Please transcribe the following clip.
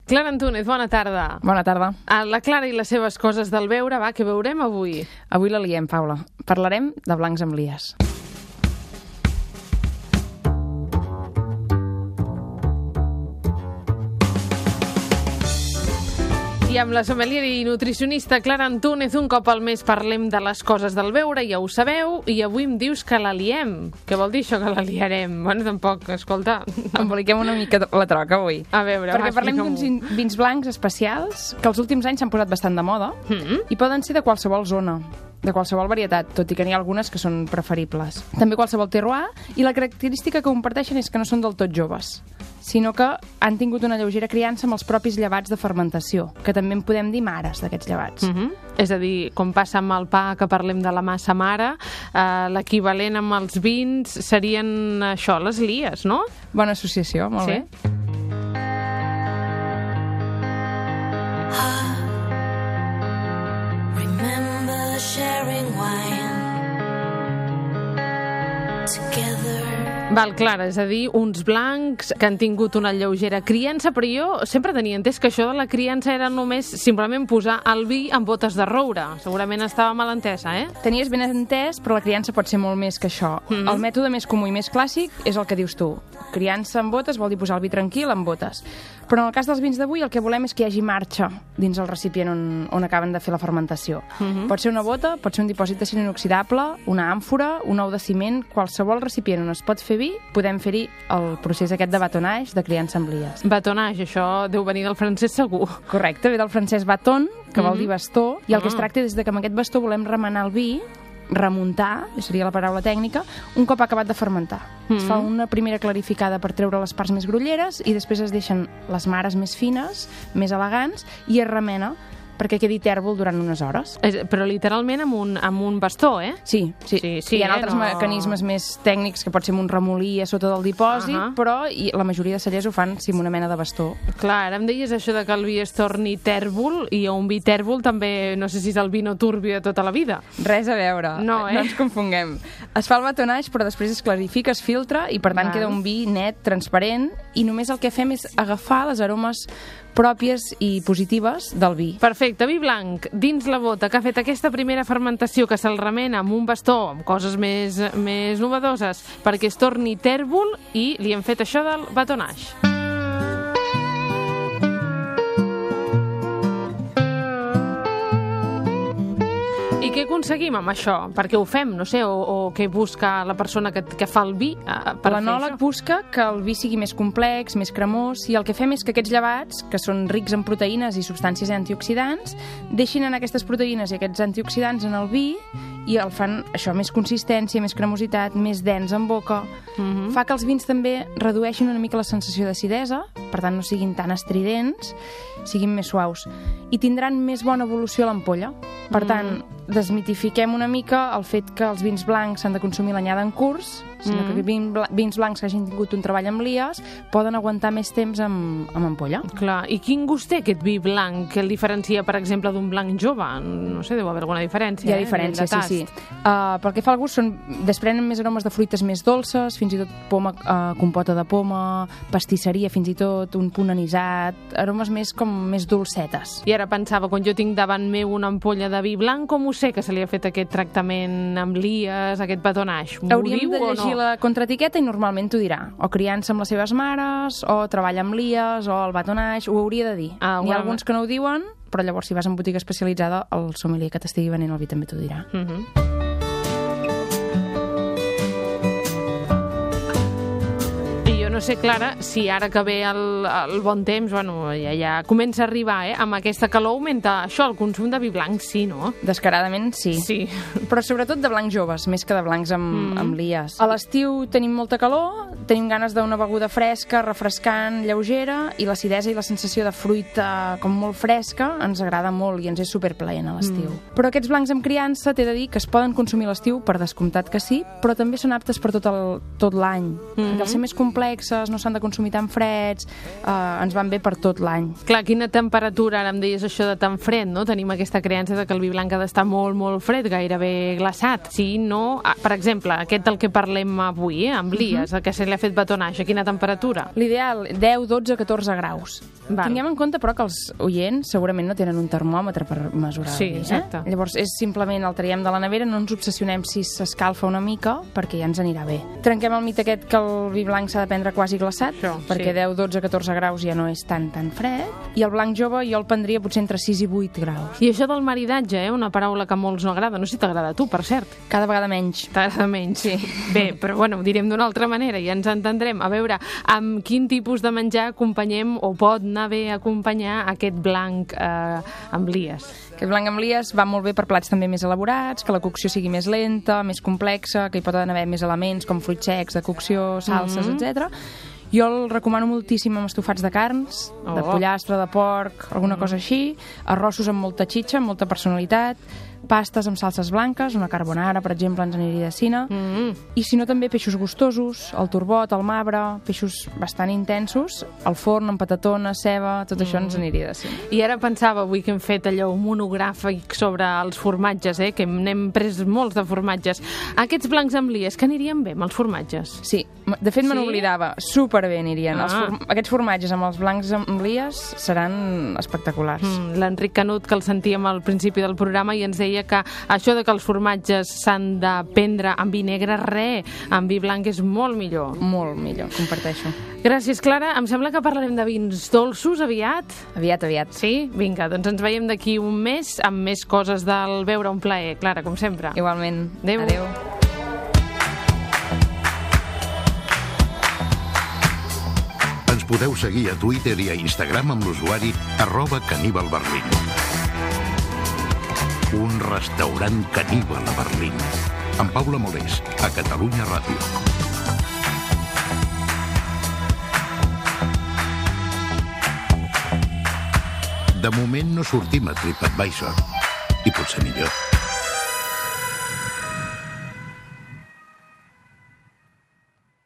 Clara Antúnez, bona tarda. Bona tarda. La Clara i les seves coses del veure, va, què veurem avui? Avui la liem, Paula. Parlarem de blancs amb lies. I amb la sommelier i nutricionista Clara Antúnez un cop al mes parlem de les coses del veure, ja ho sabeu, i avui em dius que la liem. Què vol dir això, que la liarem? Bueno, tampoc, escolta... Emboliquem una mica la troca avui. A veure, perquè parlem d'uns vins blancs especials que els últims anys s'han posat bastant de moda i poden ser de qualsevol zona, de qualsevol varietat, tot i que n'hi ha algunes que són preferibles. També qualsevol terroir, i la característica que comparteixen és que no són del tot joves, sinó que han tingut una lleugera criança amb els propis llevats de fermentació, que també en podem dir mares d'aquests llevats. És a dir, com passa amb el pa, que parlem de la massa mare, l'equivalent amb els vins serien això, les lies, no? Bona associació, molt bé. Sharing wine together. Val, Clara, és a dir, uns blancs que han tingut una lleugera criança, però jo sempre tenia entès que això de la criança era només simplement posar el vi en botes de roure. Segurament estava mal entesa, eh? Tenies ben entès, però la criança pot ser molt més que això. El mètode més comú i més clàssic és el que dius tu. Criança en botes vol dir posar el vi tranquil en botes. Però en el cas dels vins d'avui el que volem és que hi hagi marxa dins el recipient on acaben de fer la fermentació. Pot ser una bota, pot ser un dipòsit d'acer inoxidable, una àmfora, un ou de ciment, qualsevol recipient on es pot fer vi, podem fer-hi el procés aquest de batonage, de criança amb lies. Batonage, això deu venir del francès segur. Correcte, ve del francès baton, que vol dir bastó, i el que es tracta és que amb aquest bastó volem remenar el vi, remuntar, seria la paraula tècnica, un cop acabat de fermentar. Es fa una primera clarificada per treure les parts més grolleres i després es deixen les mares més fines, més elegants, i es remena perquè quedi tèrbol durant unes hores. Però literalment amb un bastó, eh? Sí. Hi ha altres mecanismes més tècnics, que pot ser amb un remolí a sota del dipòsit, però la majoria de cellers ho fan amb una mena de bastó. Clar, ara em deies això de que el vi es torni tèrbol, i un vi tèrbol també, no sé si és el vino turbio de tota la vida. Res a veure, no ens confonguem. Es fa el batonage, però després es clarifica, es filtra, i per tant queda un vi net, transparent, i només el que fem és agafar les aromes pròpies i positives del vi. Perfecte, vi blanc dins la bota que ha fet aquesta primera fermentació, que se'l remena amb un bastó, amb coses més novedoses, perquè es torni tèrbol, i li hem fet això del batonage. I què aconseguim amb això? Per què ho fem? No sé, o què busca la persona que fa el vi per fer això? L'enòleg busca que el vi sigui més complex, més cremós, i el que fem és que aquests llevats, que són rics en proteïnes i substàncies antioxidants, deixin anar aquestes proteïnes i aquests antioxidants en el vi i el fan això, més consistència, més cremositat, més dens en boca. Fa que els vins també redueixin una mica la sensació d'acidesa, per tant no siguin tan estridents, siguin més suaus, i tindran més bona evolució a l'ampolla. Per tant, desmitifiquem una mica el fet que els vins blancs s'han de consumir l'anyada en curs, sinó que vins blancs que hagin tingut un treball amb lies poden aguantar més temps amb ampolla. Clar, i quin gust té aquest vi blanc que el diferencia, per exemple, d'un blanc jove? No sé, deu haver alguna diferència. Hi ha diferència, sí. Pel que fa al gust, desprenen més aromes de fruites més dolces, fins i tot poma, compota de poma, pastisseria, fins i tot un punt anisat, aromes més dolcetes. I ara pensava, quan jo tinc davant meu una ampolla de vi blanc, com ho sé que se li ha fet aquest tractament amb lies, aquest batonage? Hauríem de llegir la contraetiqueta i normalment t'ho dirà. O criança amb les seves mares, o treballa amb lies, o el batonage, ho hauria de dir. N'hi ha alguns que no ho diuen, però llavors si vas en botiga especialitzada, el sommelier que t'estigui venent el vi també t'ho dirà. No sé, Clara, si ara que ve el bon temps, bueno, ja comença a arribar, amb aquesta calor augmenta això, el consum de vi blanc, sí, no? Descaradament, sí. Però sobretot de blancs joves, més que de blancs amb lies. A l'estiu tenim molta calor, tenim ganes d'una beguda fresca, refrescant, lleugera, i l'acidesa i la sensació de fruita com molt fresca ens agrada molt i ens és superplaent a l'estiu. Però aquests blancs amb criança t'he de dir que es poden consumir a l'estiu, per descomptat que sí, però també són aptes per tot l'any. Perquè al ser més complex dolces, no s'han de consumir tan freds, ens van bé per tot l'any. Clar, quina temperatura, ara em deies això de tan fred, no? Tenim aquesta creença de que el vi blanc ha d'estar molt, molt fred, gairebé glaçat. Si no, per exemple, aquest del que parlem avui, amb Lies, el que se li ha fet batonatge, quina temperatura? L'ideal, 10, 12, 14 graus. Val. Tinguem en compte, però, que els oients segurament no tenen un termòmetre per mesurar Sí, el vi, exacte. Llavors, és simplement el traiem de la nevera, no ens obsessionem si s'escalfa una mica, perquè ja ens anirà bé. Trenquem el mite aquest que el vi blanc s'ha de prendre quasi glaçat, Això, perquè sí. 10, 12, 14 graus ja no és tan fred, i el blanc jove jo el prendria potser entre 6 i 8 graus. I això del maridatge, una paraula que a molts no agrada. No sé si t'agrada a tu, per cert. Cada vegada menys. T'agrada menys. Sí. Bé, però bueno, ho direm d'una altra manera, ja ens entendrem. A veure, amb quin tipus de menjar acompanyem o pot anar bé acompanyar aquest blanc amb Lies? Aquest blanc amb Lies va molt bé per plats també més elaborats, que la cocció sigui més lenta, més complexa, que hi poden haver més elements com fruits secs de cocció, salses, etc. Jo el recomano moltíssim amb estofats de carns, de pollastre, de porc, alguna cosa així, arrossos amb molta xitxa, amb molta personalitat, pastes amb salses blanques, una carbonara, per exemple, ens aniria de cine, i si no també peixos gustosos, el turbot, el marbre, peixos bastant intensos, al forn, amb patatona, ceba, tot això ens aniria de cine. I ara pensava avui que hem fet allò un monogràfic sobre els formatges, que n'hem pres molts de formatges. Aquests blancs amb Lies, que anirien bé amb els formatges? Sí, de fet me n'oblidava, superbé anirien. Ah. Aquests formatges amb els blancs amb Lies seran espectaculars. L'Enric Canut, que el sentíem al principi del programa, i ens deia que això de que els formatges s'han de prendre amb vi negre, amb vi blanc és molt millor. Molt millor, comparteixo. Gràcies, Clara. Em sembla que parlarem de vins dolços aviat. Aviat. Sí? Vinga, doncs ens veiem d'aquí un mes amb més coses del Beure un plaer. Clara, com sempre. Igualment. Adéu. Ens podeu seguir a Twitter i a Instagram amb l'usuari @caníbalberlín. Un restaurant caníbal a Berlín. Amb Paula Molés, a Catalunya Ràdio. De moment no sortim a TripAdvisor. I potser millor.